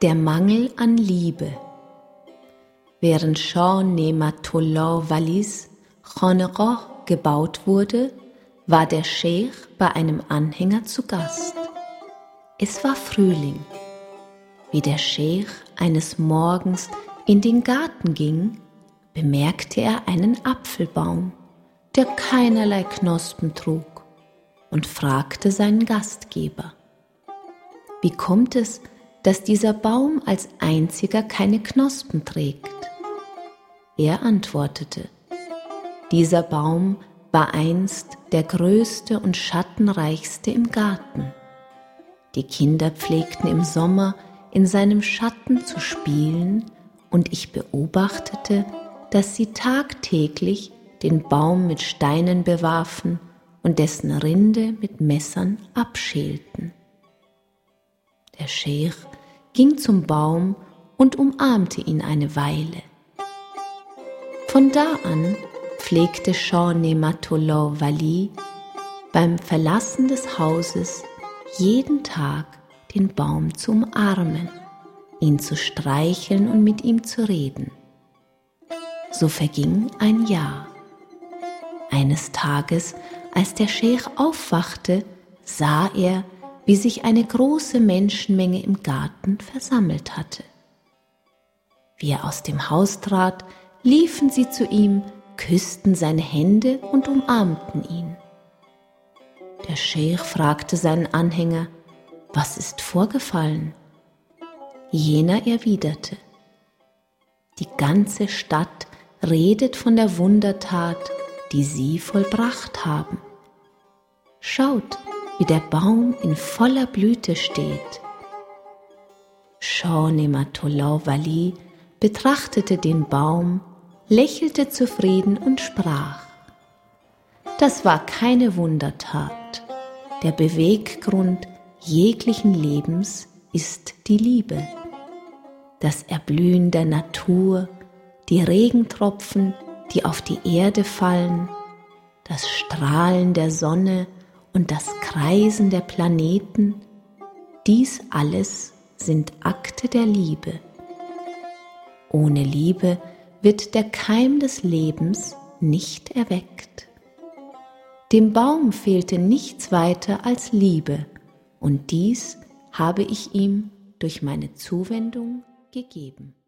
Der Mangel an Liebe. Während Shah Ne'matullah Walis Khanaqah gebaut wurde, war der Scheich bei einem Anhänger zu Gast. Es war Frühling. Wie der Scheich eines Morgens in den Garten ging, bemerkte er einen Apfelbaum, der keinerlei Knospen trug, und fragte seinen Gastgeber: Wie kommt es, dass dieser Baum als einziger keine Knospen trägt? Er antwortete: Dieser Baum war einst der größte und schattenreichste im Garten. Die Kinder pflegten im Sommer in seinem Schatten zu spielen, und ich beobachtete, dass sie tagtäglich den Baum mit Steinen bewarfen und dessen Rinde mit Messern abschälten. Der Scheich ging zum Baum und umarmte ihn eine Weile. Von da an pflegte Shah Ne'matullah Wali beim Verlassen des Hauses jeden Tag den Baum zu umarmen, ihn zu streicheln und mit ihm zu reden. So verging ein Jahr. Eines Tages, als der Scheich aufwachte, sah er, wie sich eine große Menschenmenge im Garten versammelt hatte. Wie er aus dem Haus trat, liefen sie zu ihm, küssten seine Hände und umarmten ihn. Der Scheich fragte seinen Anhänger: Was ist vorgefallen? Jener erwiderte: Die ganze Stadt redet von der Wundertat, die Sie vollbracht haben. Schaut, wie der Baum in voller Blüte steht. Shah Ne'matullah Wali betrachtete den Baum, lächelte zufrieden und sprach: Das war keine Wundertat. Der Beweggrund jeglichen Lebens ist die Liebe. Das Erblühen der Natur, die Regentropfen, die auf die Erde fallen, das Strahlen der Sonne und das Kreisen der Planeten, dies alles sind Akte der Liebe. Ohne Liebe wird der Keim des Lebens nicht erweckt. Dem Baum fehlte nichts weiter als Liebe, und dies habe ich ihm durch meine Zuwendung gegeben.